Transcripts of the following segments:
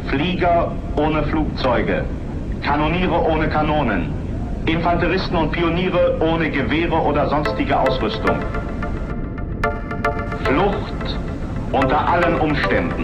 Flieger ohne Flugzeuge, Kanoniere ohne Kanonen, Infanteristen und Pioniere ohne Gewehre oder sonstige Ausrüstung. Flucht unter allen Umständen.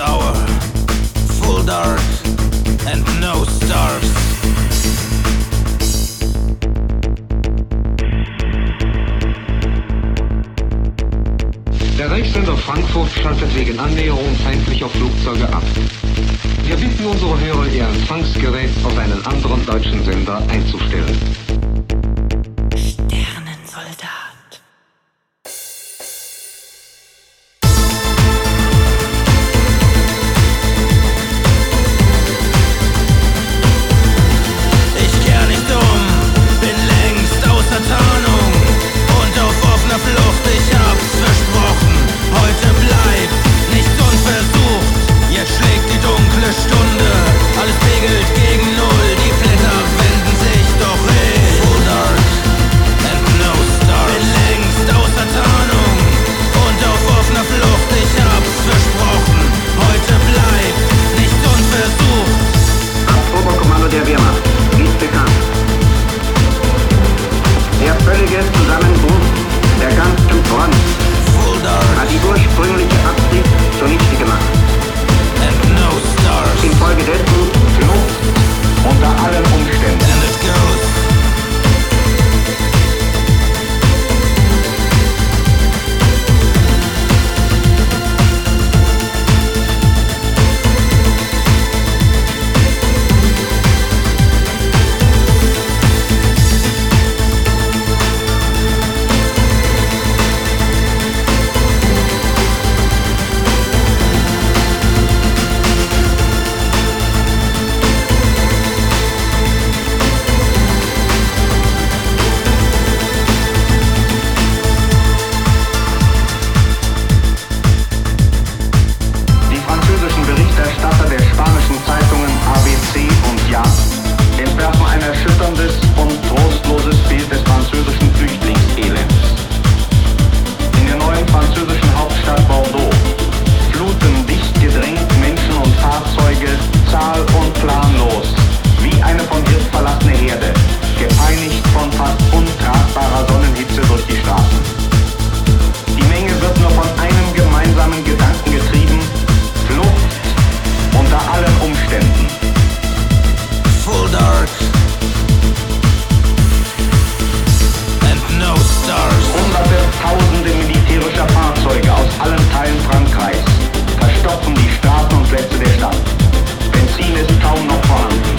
hour, full dark and no stars. Der Reichssender Frankfurt schaltet wegen Annäherung feindlicher Flugzeuge ab. Wir bitten unsere Hörer, ihr Empfangsgerät auf einen anderen deutschen Sender einzustellen. Sternensoldat. Ich kehr nicht um, bin längst außer Tarnung und auf offener Flucht, ich hab's versprochen. Heute bleibt nichts unversucht, jetzt schlägt die dunkle Stunde, alles pegelt gegen Null, die Blätter wenden sich, doch ich full dark and no stars. Bin längst außer Tarnung und auf offener Flucht, ich hab's versprochen. Heute bleibt nichts unversucht. Das Oberkommando der Wehrmacht ist bekannt. Der völlige Zusammenbruch der ganzen Front hat die ursprüngliche Absicht zunichte gemacht. And no stars. Infolgedessen Flucht unter allen Umständen. And it goes. Die französischen Berichterstatter der spanischen Zeitungen ABC und Ja entwerfen ein erschütterndes und trostloses Bild des französischen Flüchtlingselends. In der neuen französischen Hauptstadt Bordeaux fluten dicht gedrängt Menschen und Fahrzeuge zahl- und planlos wie eine von Wirt verlassene Herde, gepeinigt von fast untragbarer Sonnenhitze durch die Straßen. Die Menge wird nur von einem gemeinsamen Gedanken getrieben: Flucht unter allen Umständen. Full dark and no stars. Hunderte, Tausende militärischer Fahrzeuge aus allen Teilen Frankreichs verstopfen die Straßen und Plätze der Stadt. Benzin ist kaum noch vorhanden.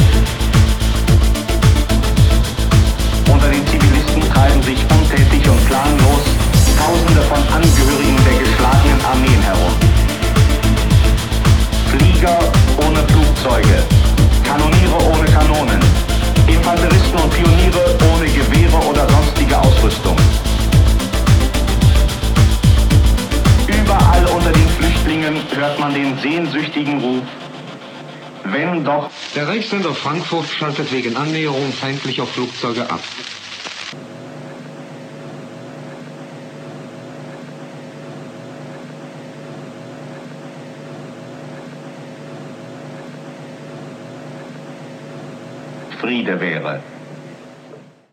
Unter den Zivilisten treiben sich untätig und planlos Tausende von Angehörigen der geschlagenen Armeen herum. Flieger ohne Flugzeuge, Kanoniere ohne Kanonen, Infanteristen und Pioniere ohne Gewehre oder sonstige Ausrüstung. Überall unter den Flüchtlingen hört man den sehnsüchtigen Ruf: Wenn doch. Der Reichssender Frankfurt schaltet wegen Annäherung feindlicher Flugzeuge ab. Friede wäre.